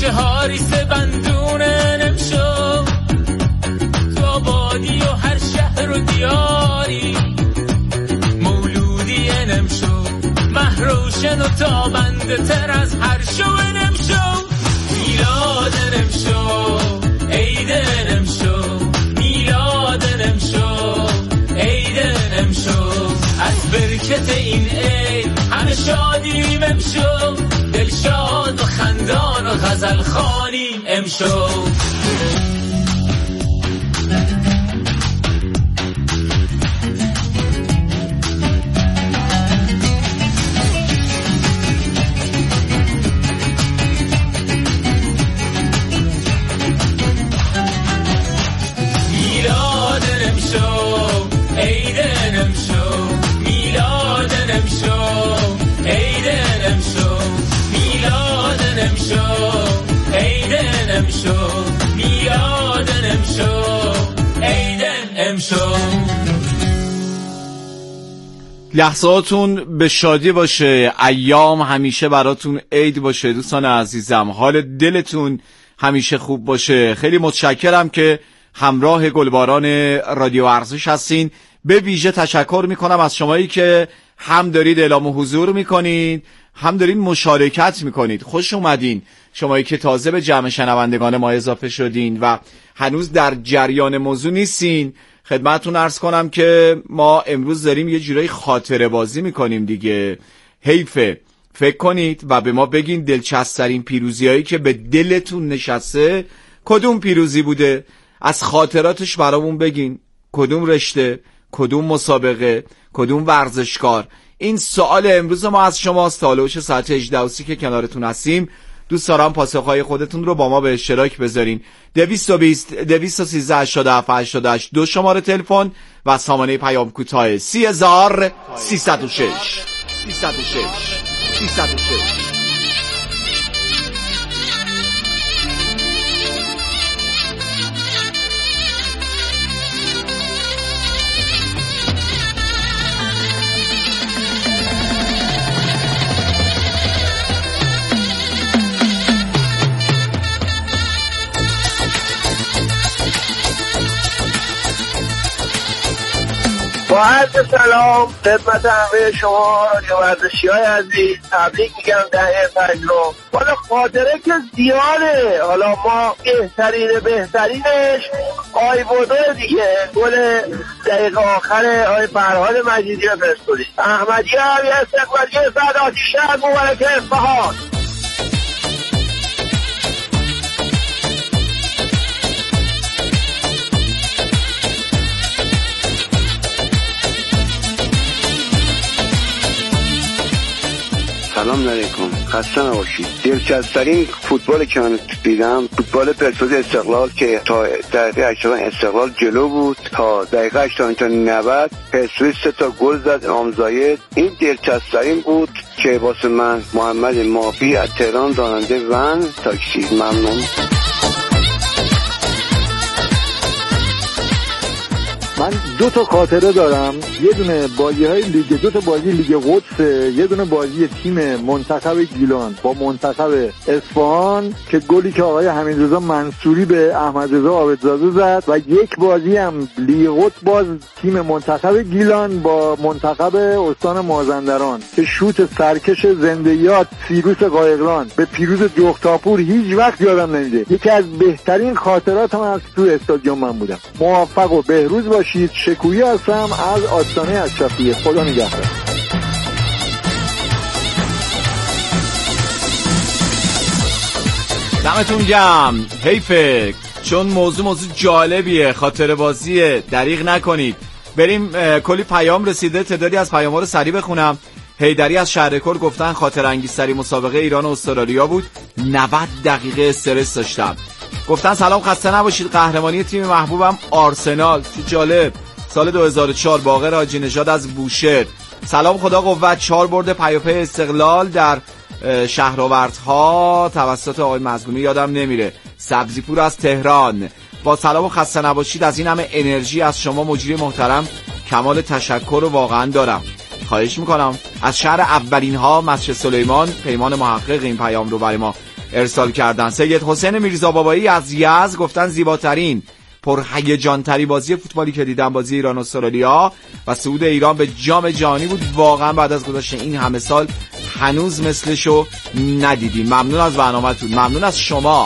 چهاری سه بندونه نمشو تو آبادی و هر شهر و دیاری مولودی نمشو محروشن و تابنده تر از هر شو نمشو میلاد نمشو عید نمشو میلاد نمشو عید نمشو از برکت این عید همه شادی ممشو دلشاد و خندان و غزل خوانیم امشو میلاد نمشو عید نمشو میلاد نمشو عید نمشو میلاد نمشو عید نمشو میلاد نمشو عید نمشو لحظاتون به شادی باشه، ایام همیشه براتون عید باشه دوستان عزیزم، حال دلتون همیشه خوب باشه. خیلی متشکرم که همراه گلباران رادیو ورزش هستین. به ویژه تشکر میکنم از شمایی که هم دارید اعلام حضور میکنید هم دارید مشارکت میکنید. خوش اومدین شمایی که تازه به جمع شنوندگان ما اضافه شدین و هنوز در جریان موضوع نیستین. خدمتتون عرض کنم که ما امروز داریم یه جورایی خاطره بازی میکنیم دیگه. حیفه فکر کنید و به ما بگین دلچسب‌ترین پیروزیایی که به دلتون نشسته کدوم پیروزی بوده، از خاطراتش برامون بگین. کدوم رشته، کدوم مسابقه، کدوم ورزشکار. این سوال امروز ما از شماست. تالوش ساعت 18:30 که کنارتون هستیم. دوست دارم پاسخهای خودتون رو با ما به اشتراک بذارین. 220 213 87 88 دو شماره تلفن و سامانه پیام کوتاه 30306 306. با عرض سلام خدمت همه شما رادیو ورزشی‌های عزیز، تبریک میگم دهه پنجم. والا خاطره که زیاده، حالا ما بهترینش آیوودو دیگه، گل دقیقه آخر آی فرهاد مجیدی رو فرستادیم. احمدی هم یه استقبالیه زد آتیشه از مبارک اصفهان. سلام علیکم، خسته نباشید. دلچسب‌ترین فوتبال که من دیدم فوتبال پرسپولیس استقلال که تا دقیقه 80 استقلال جلو بود تا دقیقه 80 تا 90 پرسپولیس 3 تا گل زد امام زاید. این دلچسب‌ترین بود که واسه من. محمد مافی از تهران، راننده ون تاکسی. ممنون. من 2 تا خاطره دارم. یه دونه بازی‌های لیگ، 2 تا بازی لیگ قدس، یه دونه بازی تیم منتخب گیلان با منتخب اصفهان که گلی که آقای حمیدرضا منصوری به احمدرضا عابدزاده زد و یک بازی هم لیگ قدس باز تیم منتخب گیلان با منتخب استان مازندران که شوت سرکش زنده یاد سیروس قایقران به پیروز جغتاپور هیچ وقت یادم نمیده. یکی از بهترین خاطراتم از تو استادیوم من بودم. موفق و بهروز باشید. شکویی هستم از آستانه اشرفیه. خدا نگهدار. دمتون گرم. حیفه چون موضوع جالبیه، خاطره بازیه، دریغ نکنید. بریم، کلی پیام رسیده، تعدادی از پیام‌ها رو سریع بخونم. حیدری از شهرکل گفتن خاطر انگیزترین مسابقه ایران و استرالیا بود، 90 دقیقه استرس داشتم. گفتن سلام خسته نباشید، قهرمانی تیم محبوبم آرسنال. چه جالب. سال 2004 باقر حاجی نژاد از بوشهر. سلام خدا قوت، 4 برد پیاپی استقلال در شهرآوردها توسط آقای مظلومی یادم نمیره. سبزیپور از تهران. با سلام و خسته نباشید. از این همه انرژی از شما مجری محترم کمال تشکر رو واقعا دارم. خواهش میکنم. از شهر اولین ها مسجد سلیمان پیمان محقق این پیام رو برای ما ارسال کردن. سید حسین میرزا بابایی از یزد گفتن زیباترین پرهیجان‌ترین بازی فوتبالی که دیدم بازی ایران و استرالیا و صعود ایران به جام جهانی بود. واقعا بعد از گذشت این همه سال هنوز مثلشو ندیدیم. ممنون از برنامه‌تون، ممنون از شما.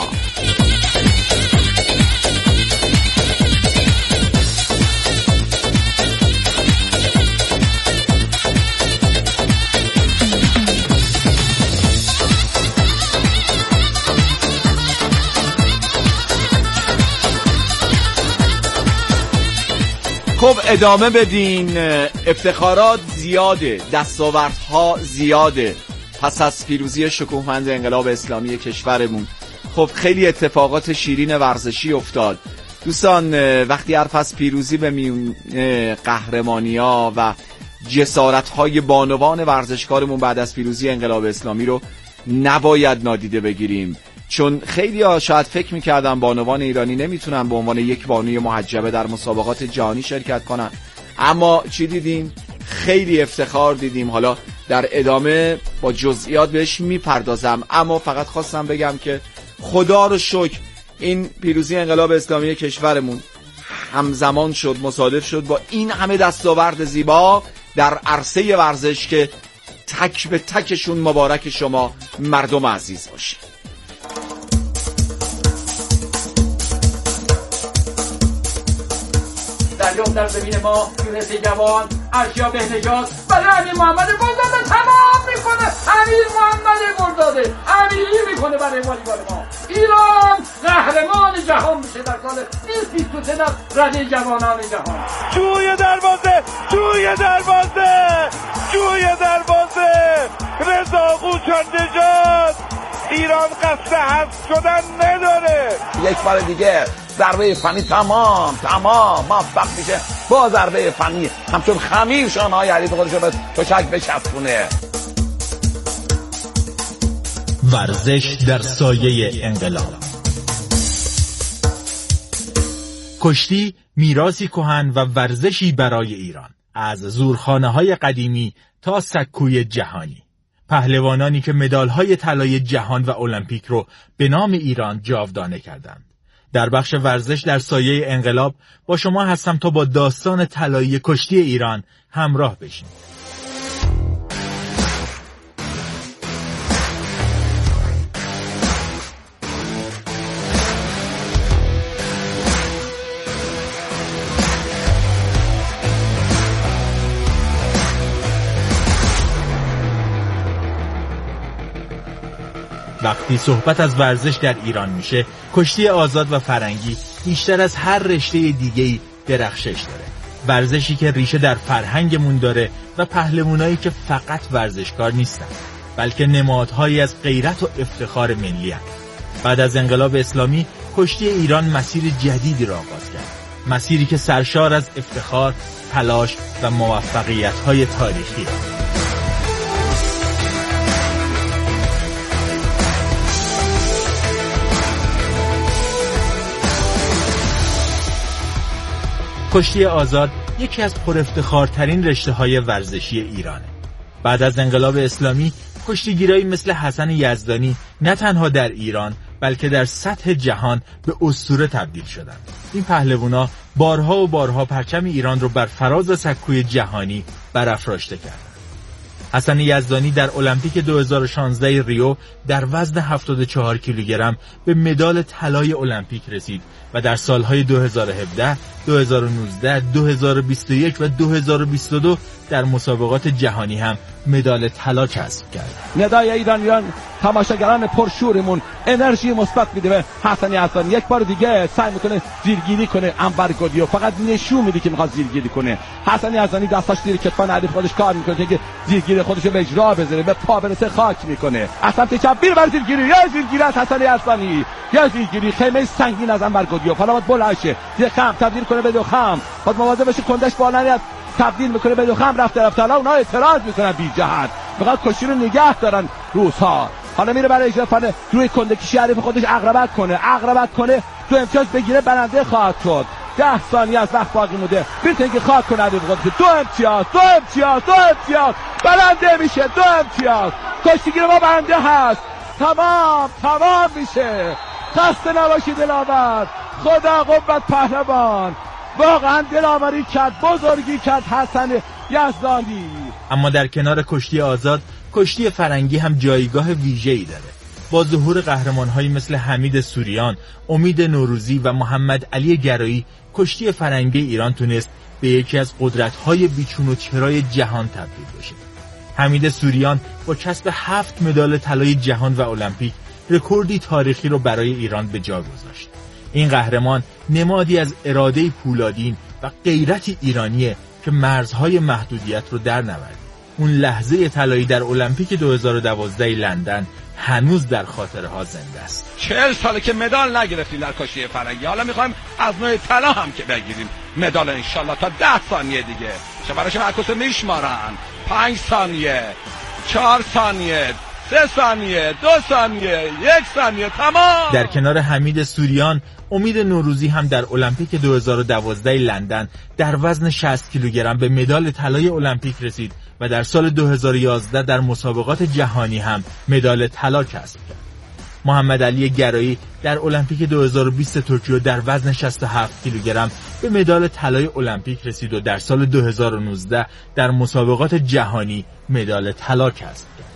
خب ادامه بدین. افتخارات زیاده، دستاوردها زیاده پس از پیروزی شکوهمند انقلاب اسلامی کشورمون. خب خیلی اتفاقات شیرین ورزشی افتاد دوستان. وقتی حرف از پیروزی به میون قهرمانی‌ها و جسارت‌های بانوان ورزشکارمون بعد از پیروزی انقلاب اسلامی رو نباید نادیده بگیریم، چون خیلی ها شاید فکر میکردن بانوان ایرانی نمیتونن به عنوان یک بانوی محجبه در مسابقات جهانی شرکت کنن، اما چی دیدیم؟ خیلی افتخار دیدیم. حالا در ادامه با جزئیات بهش میپردازم، اما فقط خواستم بگم که خدا رو شکر این پیروزی انقلاب اسلامی کشورمون همزمان شد، مصادف شد با این همه دستاورد زیبا در عرصه ورزش که تک به تکشون مبارک شما مردم عزیز باشه. دریافت در زمین ما یونس جوان اشیا بهنژاد برای امیر محمد گلزاده تمام میکنه. امیر محمد گلزاده امیری میکنه برای والیبال ما. ایران قهرمان جهان میشه در سال 2023 در رده جوانان جهان. جوی دروازه رضا قوچندجاد. ایران قصد حذف شدن نداره. یک بار دیگه ضربه فنی تمام موفق میشه با ضربه فنی همچون خمیر شانه‌های حریف خودش رو به تشک بچسبونه. ورزش در سایه انقلاب. کشتی میراثی کهن و ورزشی برای ایران، از زورخانه‌های قدیمی تا سکوی جهانی. پهلوانانی که مدال‌های طلای جهان و المپیک رو به نام ایران جاودانه کردند. در بخش ورزش در سایه انقلاب با شما هستم تا با داستان طلایی کشتی ایران همراه بشیم. وقتی صحبت از ورزش در ایران میشه، کشتی آزاد و فرنگی بیشتر از هر رشته دیگه‌ای درخشش داره. ورزشی که ریشه در فرهنگمون داره و پهلوانایی که فقط ورزشکار نیستن، بلکه نمادهایی از غیرت و افتخار ملی هستند. بعد از انقلاب اسلامی کشتی ایران مسیر جدیدی را آغاز کرد. مسیری که سرشار از افتخار، تلاش و موفقیت‌های تاریخی است. کشتی آزاد یکی از پرافتخارترین رشته‌های ورزشی ایرانه. بعد از انقلاب اسلامی کشتیگیرایی مثل حسن یزدانی نه تنها در ایران بلکه در سطح جهان به اسطوره تبدیل شدند. این پهلوانا بارها و بارها پرچم ایران رو بر فراز سکوی جهانی برافراشته کردند. حسن یزدانی در المپیک 2016 ریو در وزن 74 کیلوگرم به مدال طلای المپیک رسید و در سالهای 2017، 2019، 2021 و 2022 در مسابقات جهانی هم مدال طلا کسب کرد. ندای ایرانیان، تماشاگران پرشورمون انرژی مثبت میده به حسن یزدانی. یک بار دیگه سعی میکنه زیرگیری کنه انور گودیو، فقط نشون میده که میخواد زیرگیری کنه. حسن یزدانی دستاش زیر کتفان حریف خودش کار میکنه که زیرگیری خودش رو به اجرا بذاره، به پا برسه خاک میکنه. از سمت چپ بیر بر زیرگیری، یا زیرگیری از حسن یزدانی، یا زیرگیری خیمه سنگین از انور گودیو. حالا باید بلند شه، یه خم تبدیل کنه به دو خم، باید مواظب باشه کندش بالا نیاد، تبدیل میکنه به دو خم رفته حالا اونا اعتراض میکنن بی جهت، میخواد کشتی رو نگه دارن روس‌ها. حالا میره برای اجرا فن روی کندکشی حریف خودش عقربت کنه تو امتیاز بگیره برنده خواهد شد. 10 ثانیه از وقت باقی مونده، بیرته که خواهد کنه حریف خودش. دو امتیاز برنده میشه. 2 امتیاز کشتیگیر ما برنده هست. تمام میشه. خسته نباشی دلاور. خدا قوت پهلوان. واقعا دلاوری کرد، بزرگی کرد حسن یزدانی. اما در کنار کشتی آزاد، کشتی فرنگی هم جایگاه ویژه‌ای داره. با ظهور قهرمان‌هایی مثل حمید سوریان، امید نوروزی و محمد علی گرایی، کشتی فرنگی ایران تونست به یکی از قدرت‌های بیچون و چرای جهان تبدیل بشه. حمید سوریان با کسب 7 مدال طلای جهان و المپیک رکوردی تاریخی رو برای ایران به جا گذاشت. این قهرمان نمادی از اراده پولادین و غیرت ایرانیه که مرزهای محدودیت رو در نورد. اون لحظه طلایی در المپیک 2012 لندن هنوز در خاطره ها زنده است. 40 ساله که مدال نگرفتیم در کشتی فرنگی، حالا میخوایم از نوع طلا هم که بگیریم مدال انشالله. تا 10 ثانیه دیگه شمارش معکوس میشمارن. 5 ثانیه، 4 ثانیه، 3 ثانیه، 2 ثانیه، 1 ثانیه، تمام. در کنار حمید سوریان، امید نوروزی هم در المپیک 2012 لندن در وزن 60 کیلوگرم به مدال طلای المپیک رسید و در سال 2011 در مسابقات جهانی هم مدال طلا کسب کرد. محمد علی گرایی در المپیک 2020 توکیو در وزن 67 کیلوگرم به مدال طلای المپیک رسید و در سال 2019 در مسابقات جهانی مدال طلا کسب کرد.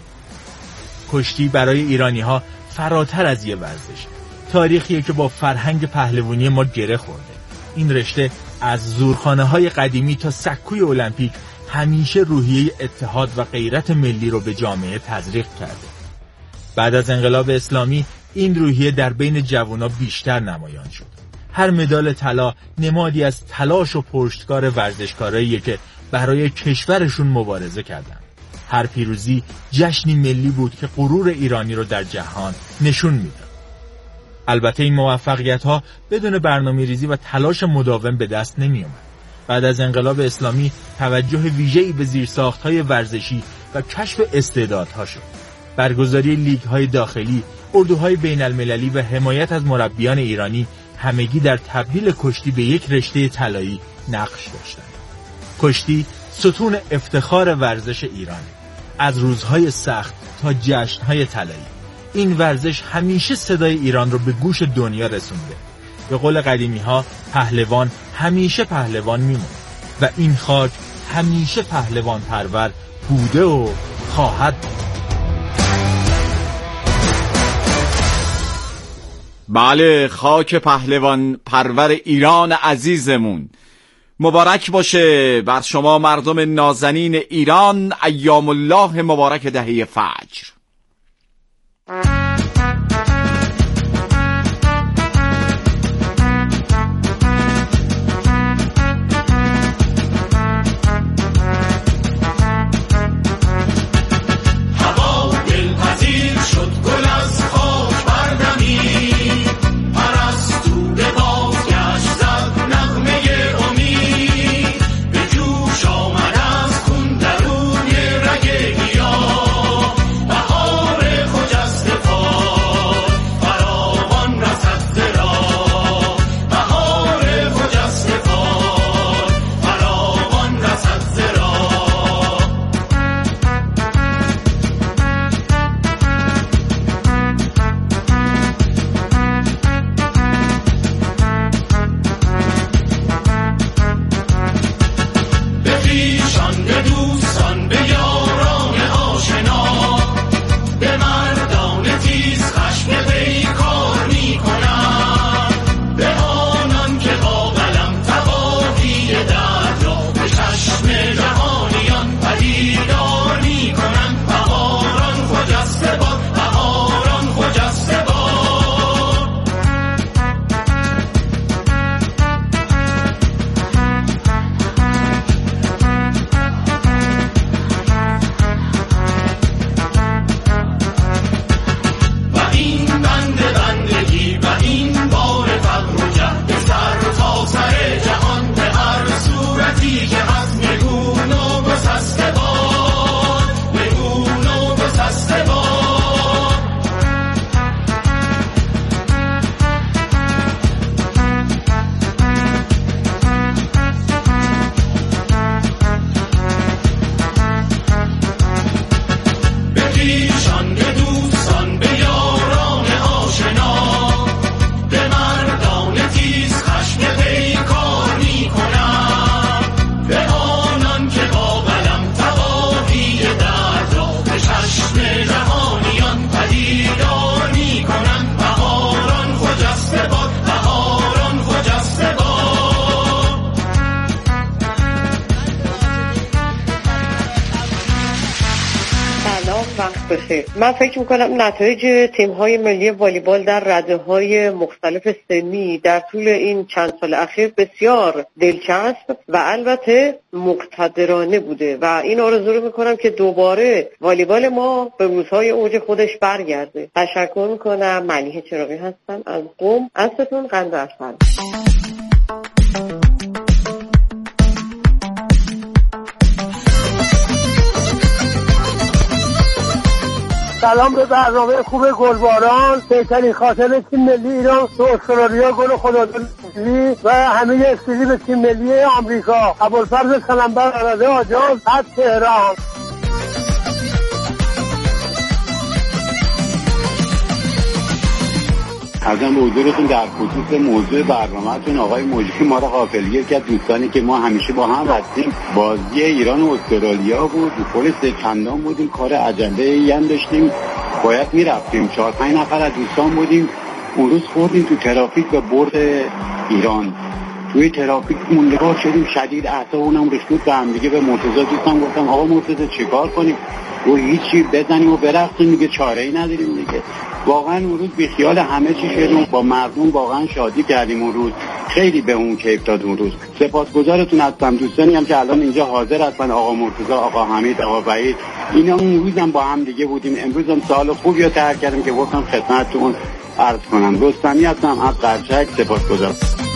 کشتی برای ایرانی‌ها فراتر از یه ورزش، تاریخیه که با فرهنگ پهلوانی ما گره خورده. این رشته از زورخانه‌های قدیمی تا سکوی المپیک همیشه روحیه اتحاد و غیرت ملی رو به جامعه تزریق کرده. بعد از انقلاب اسلامی این روحیه در بین جوانان بیشتر نمایان شد. هر مدال طلا نمادی از تلاش و پشتکار ورزشکاراییه که برای کشورشون مبارزه کردن. هر پیروزی جشنی ملی بود که غرور ایرانی رو در جهان نشون میداد. البته این موفقیت‌ها بدون برنامه‌ریزی و تلاش مداوم به دست نمی‌آمد. بعد از انقلاب اسلامی توجه ویژه‌ای به زیرساخت‌های ورزشی و کشف استعدادها شد. برگزاری لیگ‌های داخلی، اردوهای بین‌المللی و حمایت از مربیان ایرانی همگی در تبدیل کشتی به یک رشته طلایی نقش داشتند. کشتی ستون افتخار ورزش ایران، از روزهای سخت تا جشن‌های طلایی. این ورزش همیشه صدای ایران رو به گوش دنیا رسونده. به قول قدیمی‌ها پهلوان همیشه پهلوان میمونه و این خاک همیشه پهلوان پرور بوده و خواهد بود. بله، خاک پهلوان پرور ایران عزیزمون مبارک باشه بر شما مردم نازنین ایران. ایام الله مبارک دهه فجر. بهار بخیر. من فکر میکنم نتایج تیم‌های ملی والیبال در رده‌های مختلف سنی در طول این چند سال اخیر بسیار دلچسب و البته مقتدرانه بوده و این آرزو رو میکنم که دوباره والیبال ما به روزهای اوج خودش برگرده. تشکر میکنم. ملیحه چراغی هستم از قم. ازتون قند اصل. سلام به برنامه خوب گلباران. بهترین خاطر تیم ملی ایران تو استرالیا گل خداداد ملی و همه استیلی به تیم ملی آمریکا. ابوالفضل سلامبر عرضه آجاز از تهران. ازم به حضورتون در خصوص موضوع برنامه‌تون آقای موجی ما را غافلگیر کرد. دوستانی که ما همیشه با هم هستیم، بازی ایران و استرالیا بود، گل سه چندان بودیم، کار عجله‌ای هم داشتیم، باید میرفتیم. 4-5 نفر از دوستان بودیم، اون روز خوردیم تو ترافیک و برد ایران. توی ترافیک موندگار شدیم، شدید اعصابمون ریخت به هم دیگه. به مرتضی دوستم گفتم آقا مرتضی چیکار کنیم؟ و هیچی بزنیم و برقصیم دیگه، چاره‌ای نداریم دیگه. واقعا اون روز بی خیال همه چی شدیم، با مردم واقعا شادی کردیم. اون روز خیلی به اون کیف داد. اون روز سپاسگزارتون هستم. دوستانی هم که الان اینجا حاضر هستن، آقا مرتضی، آقا حمید، آقا وحید، اینا اون روز هم با هم دیگه بودیم. امروز هم سال خوبی رو تر کردیم که گفتم خدمتتون عرض کنم. رستمی هستم از قرچک. سپاسگزارم.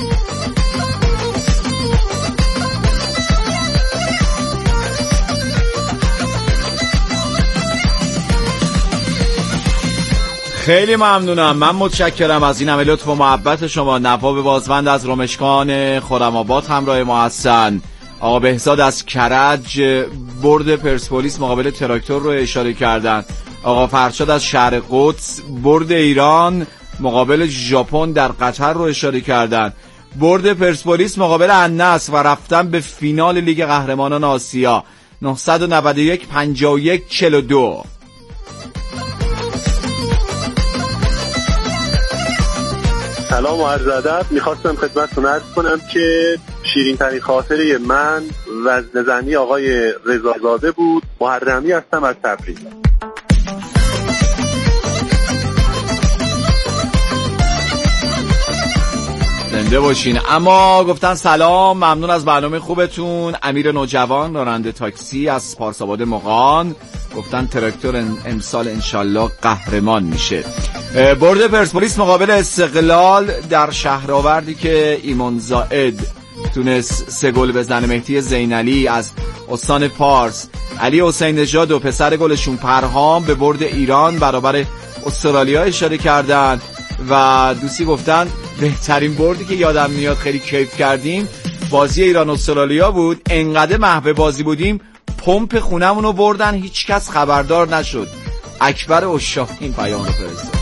خیلی ممنونم. من متشکرم از این همه لطف و محبت شما. نواب بازوند از رمشکان خرم‌آباد همراه ما هستن. آقا بهزاد از کرج برد پرسپولیس مقابل تراکتور رو اشاره کردن. آقا فرشاد از شهر قدس برد ایران مقابل ژاپن در قطر رو اشاره کردن. برد پرسپولیس مقابل النصر و رفتن به فینال لیگ قهرمانان آسیا. 991 51 42. سلام و عرض ادب. میخواستم خدمتتون عرض کنم که شیرین ترین خاطره من وزنه‌زنی آقای رضازاده بود. محرمی هستم از تبریز. زنده باشین. اما گفتن سلام، ممنون از برنامه خوبتون. امیر نوجوان راننده تاکسی از پارساباد مغان گفتن تراکتور امسال انشالله قهرمان میشه. برد پرسپولیس مقابل استقلال در شهرآوردی که ایمان زائد تونست 3 گل بزنه. مهدی زینالی از استان پارس، علی حسین نژاد و پسر گلشون پرهام به برد ایران برابر استرالیا اشاره کردن و دوستی گفتن بهترین بردی که یادم میاد خیلی کیف کردیم بازی ایران استرالیا بود. انقدر محو بازی بودیم پمپ خونمونو بردن، هیچ کس خبردار نشد. اکبر اشاق این پیام رو فرستاد.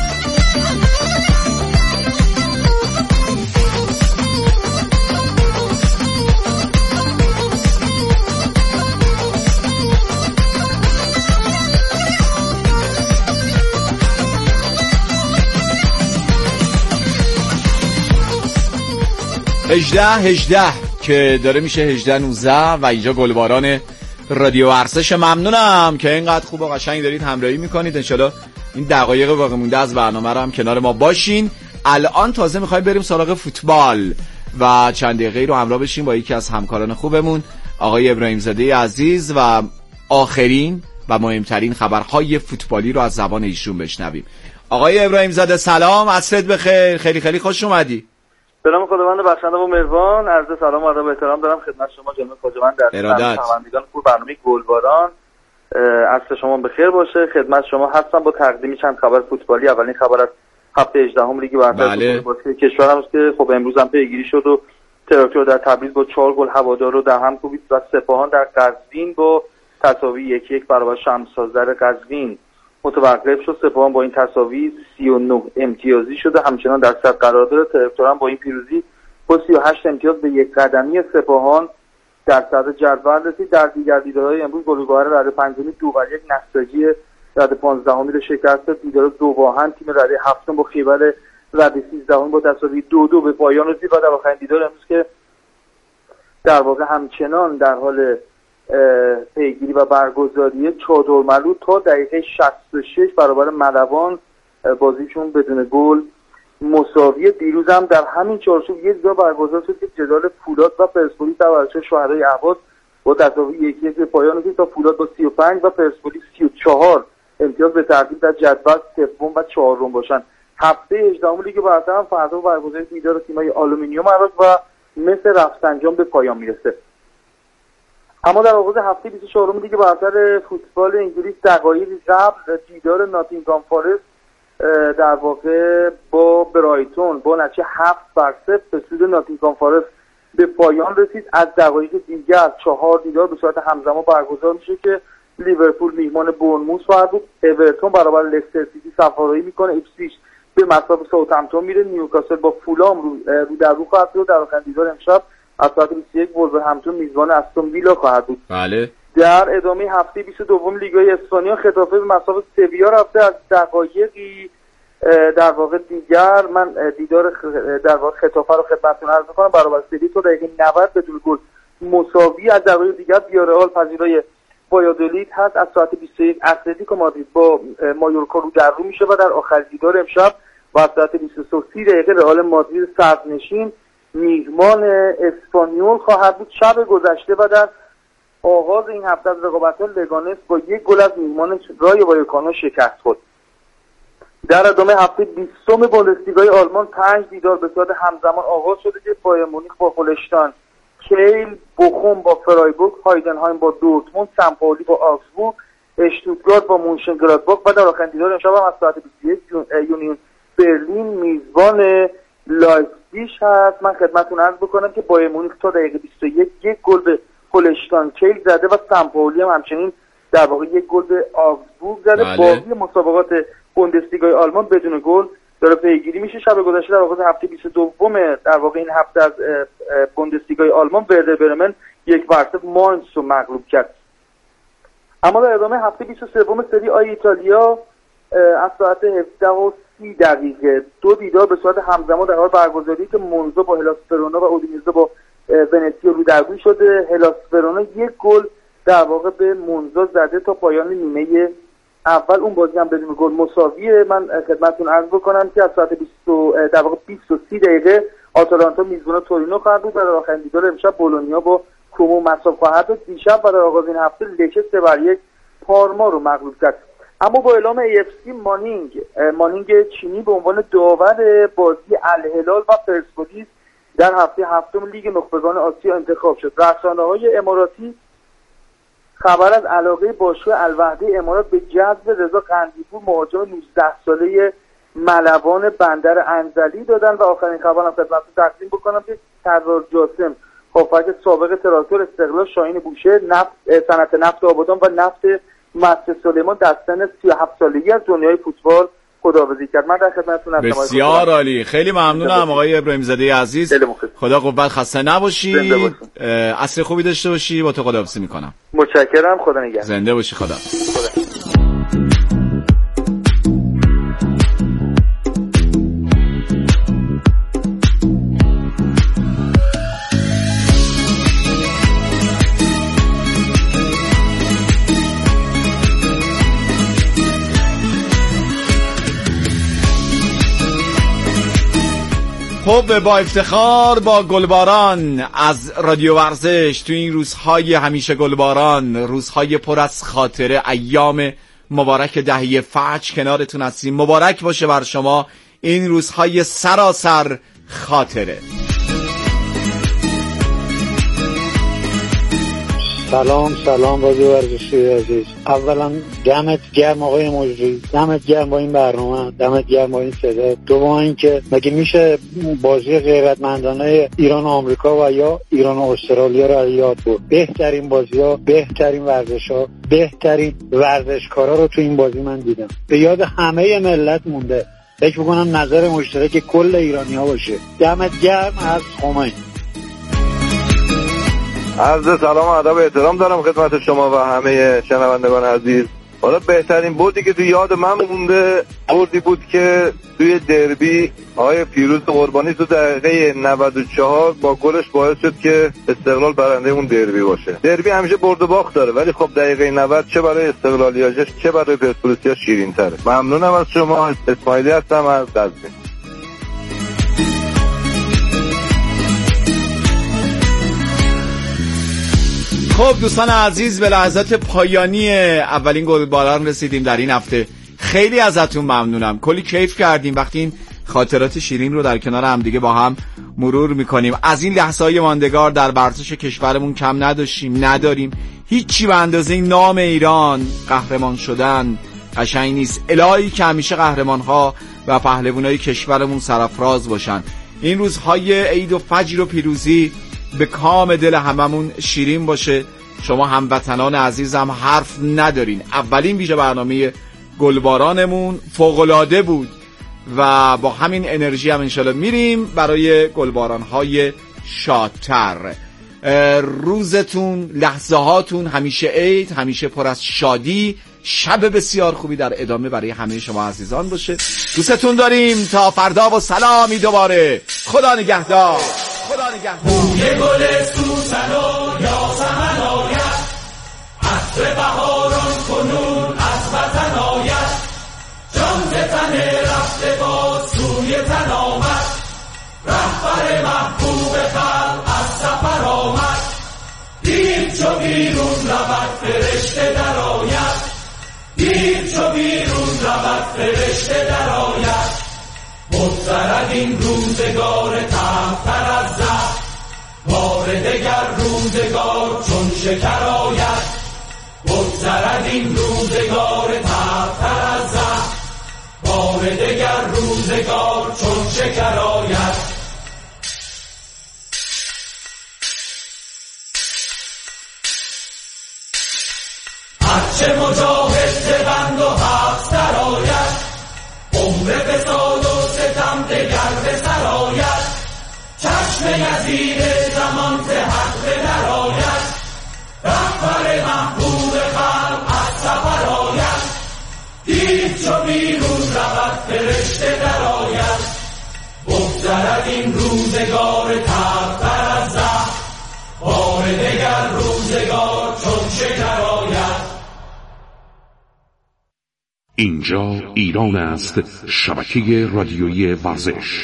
18 که داره میشه 18-19 و اینجا گلباران رادیو ورزش. ممنونم که اینقدر خوب و قشنگ دارید همراهی میکنید. انشالله این دقایق باقی مونده از برنامه رو هم کنار ما باشین. الان تازه میخوایم بریم سراغ فوتبال و چند دقیقه رو همراه بشیم با یکی از همکاران خوبمون آقای ابراهیم زاده عزیز و آخرین و مهمترین خبرهای فوتبالی رو از زبان ایشون بشنویم. آقای ابراهیم زاده سلام، عصرت بخیر، خیلی خیلی خوش اومدی. سلام خداوند بخشنده و مهربان، عرض سلام و ادب و احترام دارم خدمت شما جناب خواجه‌مند در شنوندگان خوب برنامه گلباران. عصر شما بخیر باشه. خدمت شما هستم با تقدیم چند خبر فوتبالی. اولین خبر از هفته 18 لیگ برتر فوتبال کشور است که خب امروز هم پیگیری شد و تراکتور در تبریز با 4 گل هوادار رو در هم کوبید و سپاهان در قزوین با تساوی 1-1 برابر شمس‌آذر قزوین متوقف شد. سپاهان با این تساوی 39 امتیازی شده، همچنان در صدر قرار داره. تراکتور هم با این پیروزی با 38 امتیاز به یک قدمی سپاهان در صدر جدول رسید. در دیگر دیدارهای امروز گلوگوهر رده پنجمی 2-1 نساجی رده 15 رو شکست. دیدار 2-2 تیم رده هفتم با خیبر رده 13 با تساوی 2-2 به پایان رسید و در آخرین دیدار امروز که در واقع همچنان در حال پیگیری و برگزاری چادرملو تا دقیقه 66 برابر ملوان بازیشون بدون گل مساوی. دیروز هم در همین چارچوب یه جا برگزار شد که جدال فولاد و پرسپولیس در ورزش شهدای اهواز با تساوی 1-1 به پایان رسید تا فولاد با 35 و پرسپولیس 34 امتیاز به ترتیب در جدول سوم و چهارم باشن. هفته 18 لیگ برتر هم فردا برگزاری دیدار تیم‌های آلومینیوم عراق و مثل رفسنجان به پایان میرسه. اما در آغاز هفته 24 لیگ برتر فوتبال انگلیس دقایقی قبل دیدار ناتینگهام فارست در واقع با برایتون با نتیجه 7-0 به سود ناتینگهام فارست به پایان رسید. از دقایق دیگر 4 دیدار به صورت همزمان برگزار میشه که لیورپول میهمان بورنموث خواهد بود، اورتون برابر لستر سیتی سفارایی میکنه، ایپسویچ به مصاف ساوثهمپتون میره، نیوکاسل با فولام رو در رو خواهد بود. در آخرین دیدار امشب از ساعت 21 ولورهمپتون میزبان استون ویلا خواهد بود. بله. در ادامه هفته 22 لیگای اسپانیا خطافه به مصاف سویا رفته. از دقایقی در واقع دیگر من دیدار در واقع خطافه رو خدمتتون عرض می‌کنم برابر سویا تا دقیقه 90 بدون گل مساوی. از دقایق دیگر بیارئال پذیرای وایادولید هست. از ساعت 21 اتلتیکو مادرید با مایورکا رو در رو میشه و در آخر دیدار امشب و از ساعت 23 دقیقه رئال مادرید صدرنشین میهمان اسپانیول خواهد بود. شب گذشته و در آغاز این هفته از رقابت‌ها لگانس با 1 گل از میهمان رای وایکانو شکست خورد. در ادامه هفته 20 بوندسلیگای آلمان 5 دیدار به صورت همزمان آغاز شده که بایر مونیخ با هولشتاین، کیل بوخوم با فرایبورگ، هایدنهایم با دورتموند، سمپولی با آکسبورگ، اشتوتگارت با مونشنگلادباخ و در آخرین دیدار امشب هم از ساعت 21 یونیون برلین میزبان لایپزیگ هست. من خدمتتون عرض بکنم که بایر مونیخ تا دقیقه 21 1 گل به هولشتاین کیل زده و سمپولی هم همچنین در واقع 1 گل به آکسبورگ زده. باقی مسابقات بوندسلیگای آلمان بدون گل داره پیگیری میشه. شب گذشته در آغاز هفته 22 در واقع این هفته از بوندسلیگای آلمان وردر برمن 1-0 ماینز رو مغلوب کرد. اما در ادامه هفته 23 سری آ ایتالیا از ساعت 17:30 2 دیدار به صورت همزمان در حال برگزاری که مونزا با هلاس ورونا و اودینزه با ونتیا رو در روی شده. هلاس ورونا 1 گل در واقع به مونزا زده تا پایان نیمه اول. اون بازی هم بدون گل مساویه. من خدمتتون عرض بکنم که از ساعت 23 دقیقه آتالانتا میزبان تورینو خواهد بود و در آخرین دیدار امشب بولونیا با کومو مساوی خواهد بود. دیشب و در آغاز این هفته لچه 3-1 پارما رو مغلوب کرد. اما با اعلام AFC مانینگ چینی به عنوان داور بازی الهلال و پرسپولیس در هفته هفتم لیگ نخبگان آسیا انتخاب شد. رسانه‌های اماراتی خبر از علاقه باشگاه الوحده امارات به جذب رضا قندیپور مهاجم 19 ساله ملوان بندر انزلی دادن و آخرین خبرم خدمتتون تقدیم بکنم که سردار جاسم هافبک سابق تراکتور استقلال، شاهین بوشه صنعت نفت آبادان و نفت مسجد سلیمان در سن 37 سالگی از دنیای فوتبال خداحافظی کرد. من در خدمتتون هستم. بسیار عالی، خیلی ممنونم آقای ابراهیم زاده عزیز. خدا قوت، خسته نباشی، عصر خوبی داشته باشی. با تو خداحافظی میکنم. متشکرم، خدا نگهدار. زنده باشی. خدا. خب با افتخار با گلباران از رادیو ورزش تو این روزهای همیشه گلباران، روزهای پر از خاطره، ایام مبارک دهه فجر کنارتون هستیم. مبارک باشه بر شما این روزهای سراسر خاطره. سلام رادیو ورزشی عزیز. اولا دمت گرم آقای مجری، دمت گرم با این برنامه، دمت گرم با این صدا. دوم اینکه مگه میشه بازی غیرتمندانه ایران و آمریکا و یا ایران و استرالیا رو یاد برد؟ بهترین بازی‌ها، بهترین ورزش‌ها، بهترین ورزشکارا رو تو این بازی من دیدم. به یاد همه ملت مونده. فکر می‌کنم نظر مشترک کل ایرانی‌ها باشه. دمت گرم از خمینی. عرض سلام و ادب و احترام دارم خدمت شما و همه شنوندگان عزیز. حالا بهترین بردی که تو یاد من مونده بردی بود که توی دربی آقای پیروز قربانی تو دقیقه 94 با گلش باعث شد که استقلال برنده اون دربی باشه. دربی همیشه برد و باخت داره، ولی خب دقیقه 90 چه برای استقلالیاش چه برای پرسپولیسیا شیرین‌تره. ممنونم از شما. اسماعیلی هستم از قزوین. خب دوستان عزیز، به لحظات پایانی اولین گلباران رسیدیم در این هفته. خیلی ازتون ممنونم، کلی کیف کردیم وقتی این خاطرات شیرین رو در کنار هم دیگه با هم مرور میکنیم. از این لحظه‌های ماندگار در ورزش کشورمون کم نداریم. هیچی به اندازه نام ایران قهرمان شدن قشنگ نیست. الهی که همیشه قهرمان‌ها و پهلوانای کشورمون سرافراز باشن. این روزهای عید و فجر و پیروزی به کام دل هممون شیرین باشه. شما هموطنان عزیزم حرف ندارین. اولین ویژه برنامه گلبارانمون فوق‌العاده بود و با همین انرژی هم انشالله میریم برای گلباران‌های شادتر. روزتون، لحظه هاتون همیشه عید، همیشه پر از شادی، شب بسیار خوبی در ادامه برای همه شما عزیزان باشه. دوستتون داریم. تا فردا و سلامی دوباره. خدا نگهدار. بوی گل سوسن و یاسمن آید، عطر بهاران کنون از وطن آید، جان ز تن رفته باز سوی تن آمد، رهبر محبوب خلق از سفر آمد، دید چو بیرون رود فرشته در آید، دید چو بیرون رود فرشته در آید، بگذرد این روزگار تمتر از زهر، بار دگر روزگار چون شکر آید، بگذرد این روزگار تمتر از زهر، بار دگر روزگار چون شکر آید. هرچه مجاهد ز بند و حبس در آید، عمر فساد و ستم دگر به سر آید، چشم یزید زمان ز حق در آید، رهبر محبوب خلق از سفر آید، دید چو بیرون رود فرشته در آید، بگذرد این روزگار تلختر از زهر، بار دگر روزگار چون شکر آید. اینجا ایران است، شبکه رادیویی ورزش.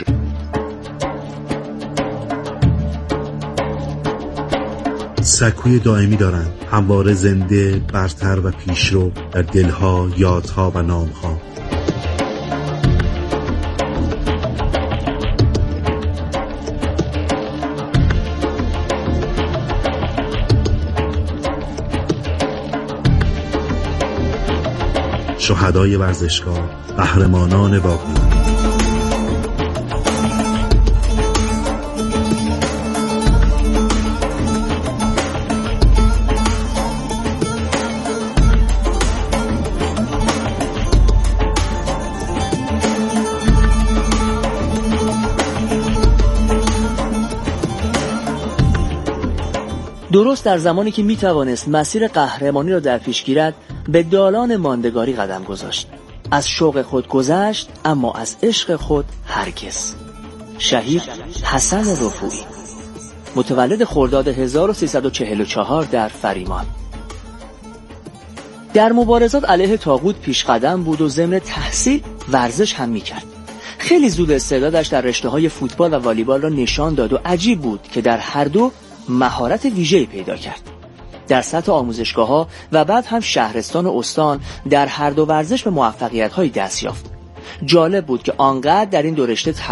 سکوی دائمی دارند، همواره زنده، برتر و پیشرو در دلها، یادها و نامها. شهدای ورزشگاه، قهرمانان واقعی. درست در زمانی که می توانست مسیر قهرمانی را در پیش گیرد، به دالان ماندگاری قدم گذاشت. از شوق خود گذشت، اما از عشق خود هرگز. شهید حسن رفوعی، متولد خرداد 1344 در فریمان. در مبارزات علیه طاغوت پیش قدم بود و ضمن تحصیل ورزش هم می کرد. خیلی زود استعدادش در رشته‌های فوتبال و والیبال را نشان داد و عجیب بود که در هر دو مهارت ویژه‌ای پیدا کرد. در سطح آموزشگاه‌ها و بعد هم شهرستان و استان در هر دو ورزش به موفقیت‌های دست یافت. جالب بود که آنقدر در این دو رشته